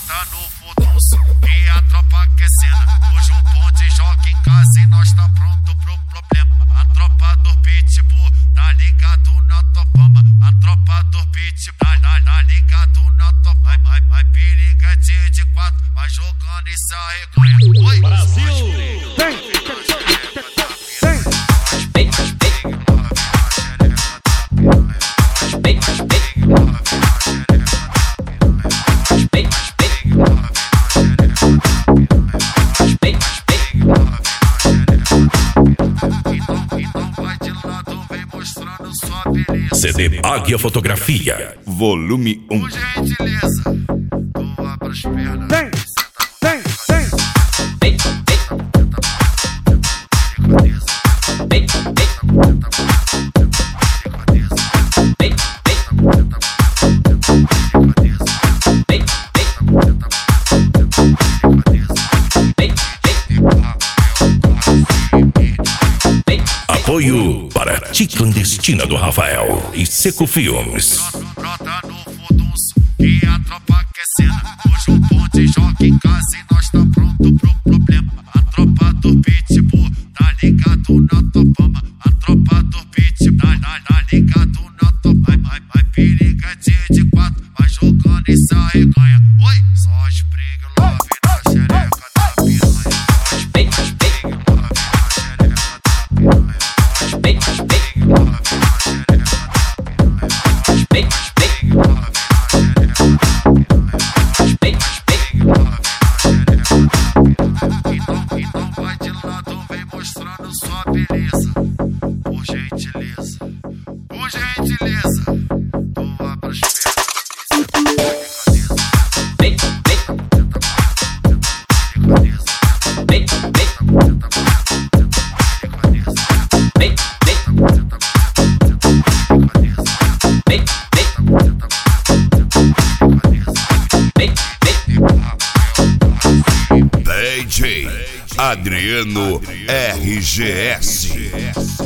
brota no furdunço e a tropa quer cena. Hoje o bonde joga em casa e nós tá pronto pro problema. A tropa do Pitbull tá ligado na tua fama. A tropa do Pitbull tá ligado na tua fama. Vai piriguete de quatro, vai jogando e se arreganha. Oi, Brasil! CD Águia Fotografia, volume 1. Por gentileza, tu abra as pernas. Vem! Apoio para Ti Clandestina do Rafael e Seco Filmes. Brota no furdunço e a tropa quer cena. Hoje o bonde joga em casa e nós tá pronto pro problema. A tropa do Pitbull tá ligado na tua fama. A tropa do Pitbull tá ligado na tua fama. Vai piriguete de quatro, vai jogando e se arreganha. Oi, só esfregue o love na xereca da piranha. Só esfregue o love na xereca da piranha. Então vai de lado, vem mostrando sua beleza. Por gentileza, tu abra as DJ Adriano RGS.